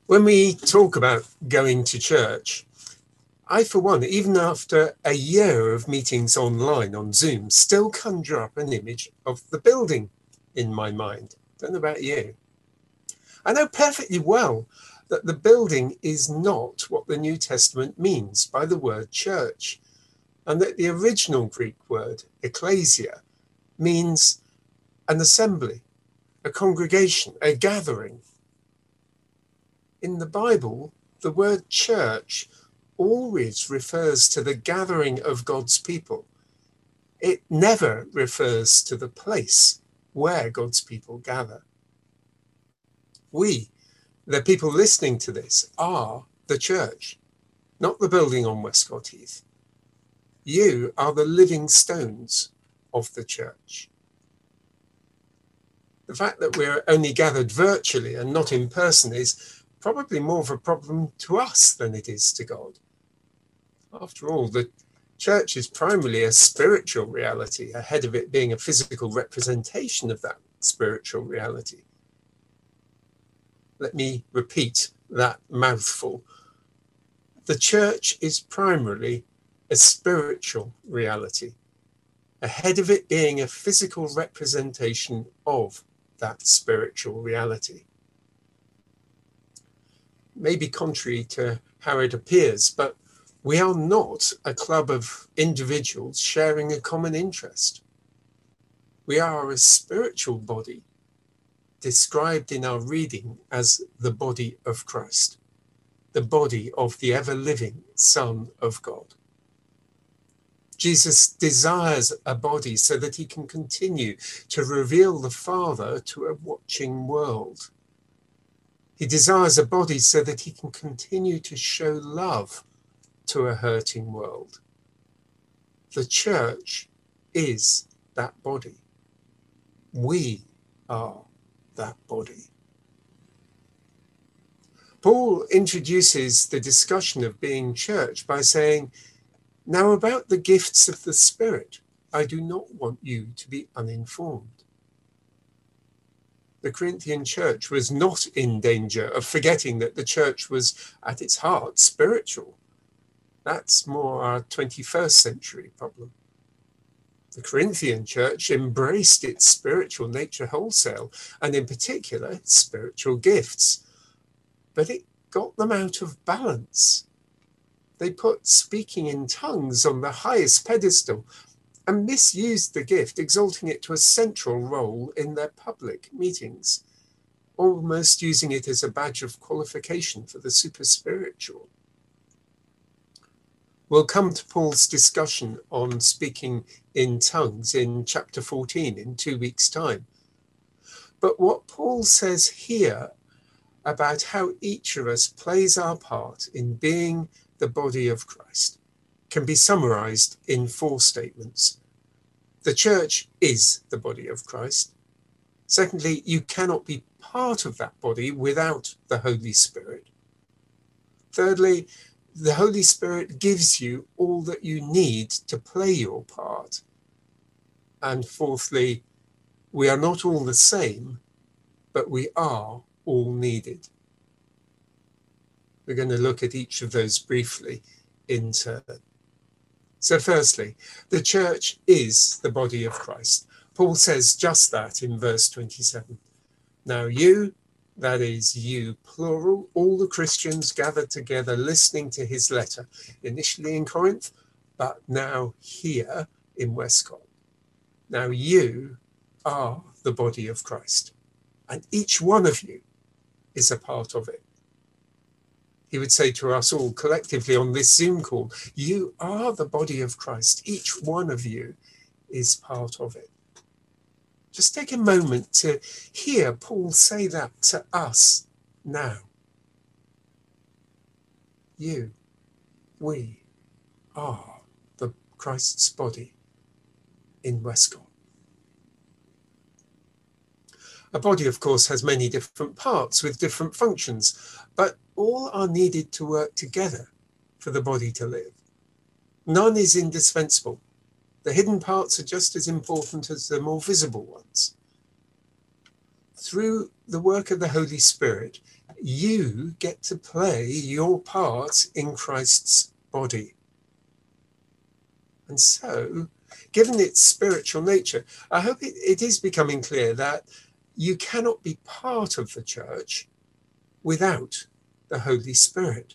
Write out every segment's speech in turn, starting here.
When we talk about going to church, I, for one, even after a year of meetings online on Zoom, still conjure up an image of the building in my mind. Don't know about you. I know perfectly well that the building is not what the New Testament means by the word church, and that the original Greek word, ecclesia, means an assembly, a congregation, a gathering. In the Bible, the word church always refers to the gathering of God's people. It never refers to the place where God's people gather. We, the people listening to this, are the church, not the building on Westcott Heath. You are the living stones of the church. The fact that we're only gathered virtually and not in person is probably more of a problem to us than it is to God. After all, the church is primarily a spiritual reality, ahead of it being a physical representation of that spiritual reality. Let me repeat that mouthful. The church is primarily a spiritual reality, ahead of it being a physical representation of that spiritual reality. Maybe contrary to how it appears, but we are not a club of individuals sharing a common interest. We are a spiritual body, described in our reading as the body of Christ, the body of the ever-living Son of God. Jesus desires a body so that he can continue to reveal the Father to a watching world. He desires a body so that he can continue to show love to a hurting world. The church is that body. We are that body. Paul introduces the discussion of being church by saying, "Now about the gifts of the Spirit, I do not want you to be uninformed." The Corinthian church was not in danger of forgetting that the church was at its heart spiritual. That's more our 21st century problem. The Corinthian church embraced its spiritual nature wholesale, and in particular, its spiritual gifts. But it got them out of balance. They put speaking in tongues on the highest pedestal and misused the gift, exalting it to a central role in their public meetings, almost using it as a badge of qualification for the super spiritual. We'll come to Paul's discussion on speaking in tongues in chapter 14 in 2 weeks' time. But what Paul says here about how each of us plays our part in being the body of Christ can be summarized in 4 statements. The church is the body of Christ. Secondly, you cannot be part of that body without the Holy Spirit. Thirdly, the Holy Spirit gives you all that you need to play your part. And fourthly, we are not all the same, but we are all needed. We're going to look at each of those briefly in turn. So firstly, the church is the body of Christ. Paul says just that in verse 27. Now you, that is you, plural, all the Christians gathered together listening to his letter, initially in Corinth, but now here in Westcott. Now you are the body of Christ, and each one of you is a part of it. He would say to us all collectively on this Zoom call, you are the body of Christ. Each one of you is part of it. Just take a moment to hear Paul say that to us now. You, we are the Christ's body in Westcott. A body, of course, has many different parts with different functions, but all are needed to work together for the body to live. None is indispensable. The hidden parts are just as important as the more visible ones. Through the work of the Holy Spirit, you get to play your part in Christ's body. And so, given its spiritual nature, I hope it is becoming clear that you cannot be part of the church without the Holy Spirit.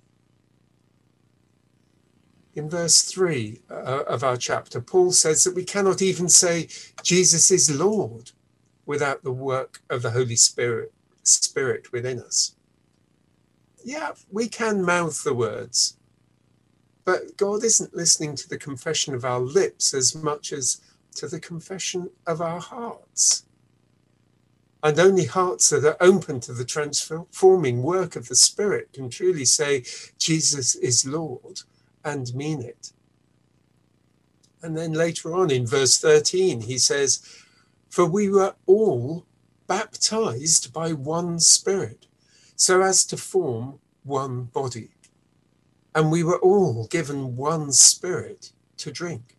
In verse 3 of our chapter, Paul says that we cannot even say Jesus is Lord without the work of the Holy Spirit within us. Yeah, we can mouth the words, but God isn't listening to the confession of our lips as much as to the confession of our hearts. And only hearts that are open to the transforming work of the Spirit can truly say Jesus is Lord and mean it. And then later on in verse 13, he says, "For we were all baptized by one Spirit, so as to form one body. And we were all given one Spirit to drink."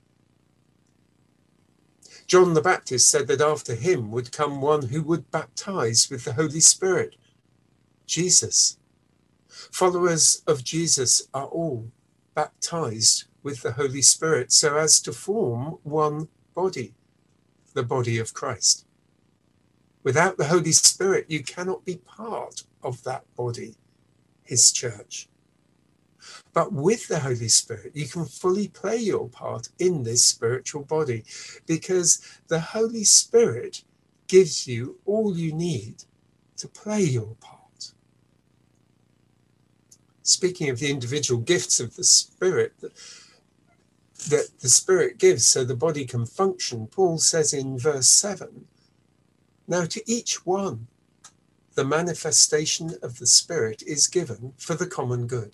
John the Baptist said that after him would come one who would baptize with the Holy Spirit, Jesus. Followers of Jesus are all baptized with the Holy Spirit so as to form one body, the body of Christ. Without the Holy Spirit, you cannot be part of that body, his church. But with the Holy Spirit, you can fully play your part in this spiritual body, because the Holy Spirit gives you all you need to play your part. Speaking of the individual gifts of the Spirit that the Spirit gives so the body can function, Paul says in verse 7, "Now to each one, the manifestation of the Spirit is given for the common good."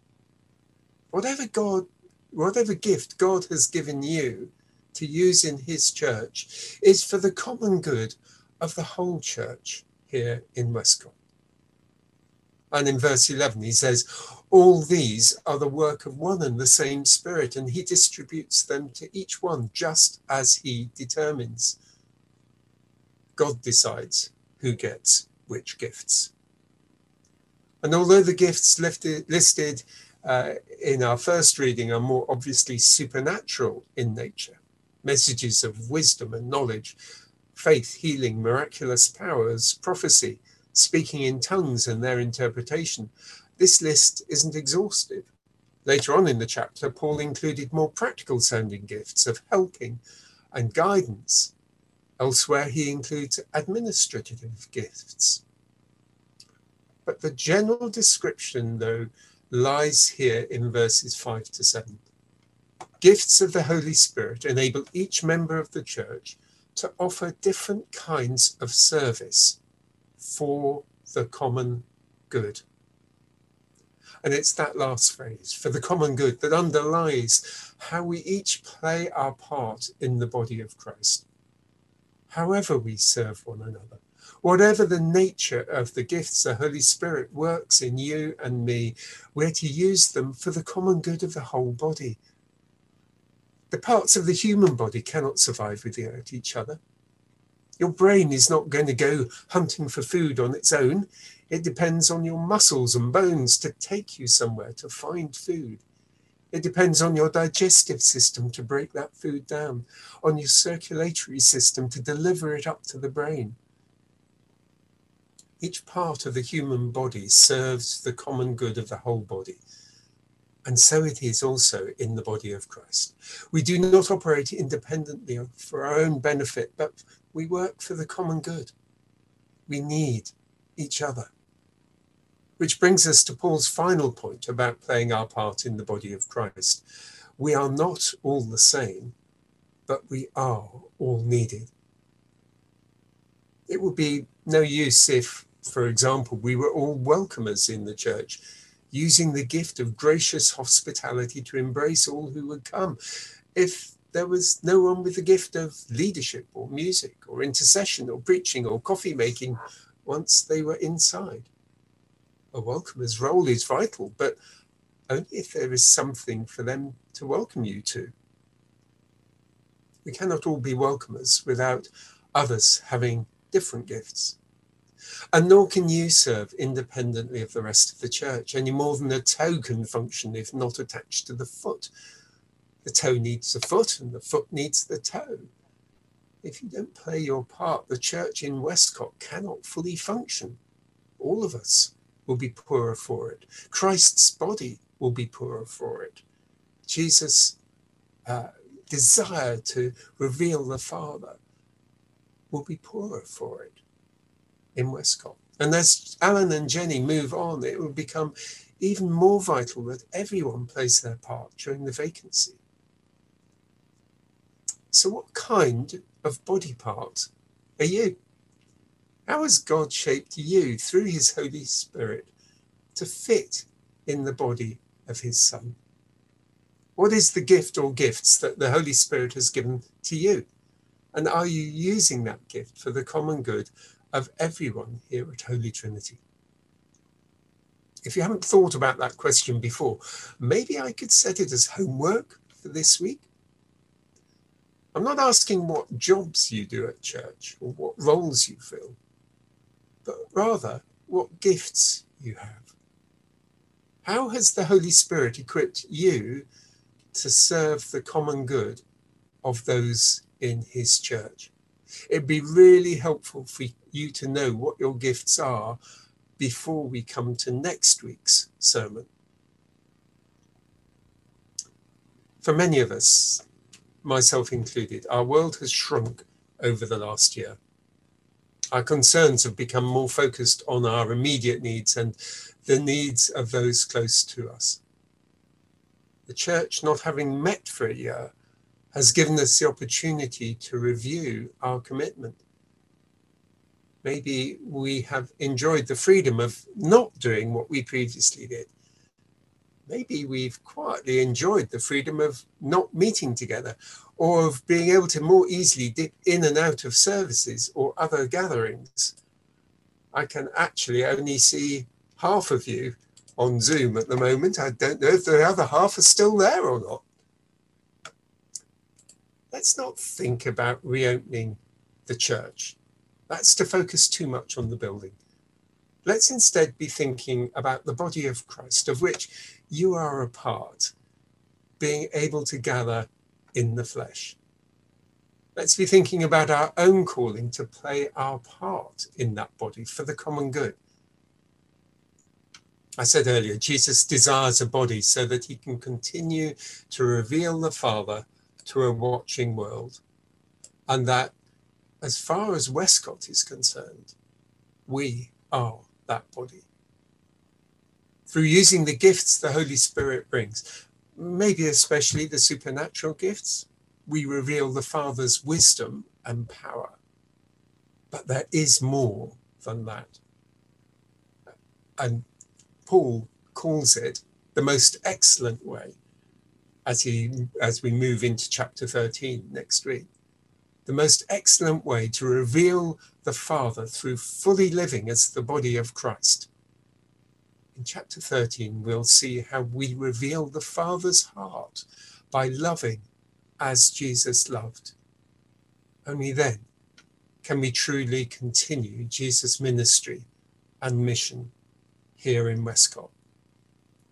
Whatever gift God has given you to use in his church is for the common good of the whole church here in Westcott. And in verse 11, he says, "All these are the work of one and the same Spirit, and he distributes them to each one just as he determines." God decides who gets which gifts. And although the gifts listed in our first reading are more obviously supernatural in nature, messages of wisdom and knowledge, faith, healing, miraculous powers, prophecy, speaking in tongues and their interpretation, this list isn't exhaustive. Later on in the chapter, Paul included more practical sounding gifts of helping and guidance. Elsewhere, he includes administrative gifts. But the general description, though, lies here in verses 5 to 7. Gifts of the Holy Spirit enable each member of the church to offer different kinds of service for the common good. And it's that last phrase, "for the common good," that underlies how we each play our part in the body of Christ. However we serve one another, whatever the nature of the gifts the Holy Spirit works in you and me, we're to use them for the common good of the whole body. The parts of the human body cannot survive without each other. Your brain is not going to go hunting for food on its own. It depends on your muscles and bones to take you somewhere to find food. It depends on your digestive system to break that food down, on your circulatory system to deliver it up to the brain. Each part of the human body serves the common good of the whole body. And so it is also in the body of Christ. We do not operate independently for our own benefit, but we work for the common good. We need each other. Which brings us to Paul's final point about playing our part in the body of Christ. We are not all the same, but we are all needed. It would be no use if, for example, we were all welcomers in the church, using the gift of gracious hospitality to embrace all who would come, if there was no one with the gift of leadership or music or intercession or preaching or coffee making once they were inside. A welcomer's role is vital, but only if there is something for them to welcome you to. We cannot all be welcomers without others having different gifts. And nor can you serve independently of the rest of the church any more than a toe can function if not attached to the foot. The toe needs the foot and the foot needs the toe. If you don't play your part, the church in Westcott cannot fully function. All of us will be poorer for it. Christ's body will be poorer for it. Jesus' desire to reveal the Father will be poorer for it in Westcott. And as Alan and Jenny move on, it will become even more vital that everyone plays their part during the vacancy. So what kind of body part are you? How has God shaped you through his Holy Spirit to fit in the body of his Son? What is the gift or gifts that the Holy Spirit has given to you? And are you using that gift for the common good of everyone here at Holy Trinity? If you haven't thought about that question before, maybe I could set it as homework for this week. I'm not asking what jobs you do at church or what roles you fill, but rather what gifts you have. How has the Holy Spirit equipped you to serve the common good of those in his church? It'd be really helpful for you to know what your gifts are before we come to next week's sermon. For many of us, myself included, our world has shrunk over the last year. Our concerns have become more focused on our immediate needs and the needs of those close to us. The church, not having met for a year, has given us the opportunity to review our commitment. Maybe we have enjoyed the freedom of not doing what we previously did. Maybe we've quietly enjoyed the freedom of not meeting together, or of being able to more easily dip in and out of services or other gatherings. I can actually only see half of you on Zoom at the moment. I don't know if the other half are still there or not. Let's not think about reopening the church. That's to focus too much on the building. Let's instead be thinking about the body of Christ, of which you are a part, being able to gather in the flesh. Let's be thinking about our own calling to play our part in that body for the common good. I said earlier, Jesus desires a body so that he can continue to reveal the Father to a watching world. And that, as far as Westcott is concerned, we are that body. Through using the gifts the Holy Spirit brings, maybe especially the supernatural gifts, we reveal the Father's wisdom and power. But there is more than that. And Paul calls it the most excellent way as we move into chapter 13 next week. The most excellent way to reveal the Father through fully living as the body of Christ. In chapter 13, we'll see how we reveal the Father's heart by loving as Jesus loved. Only then can we truly continue Jesus' ministry and mission here in Westcott.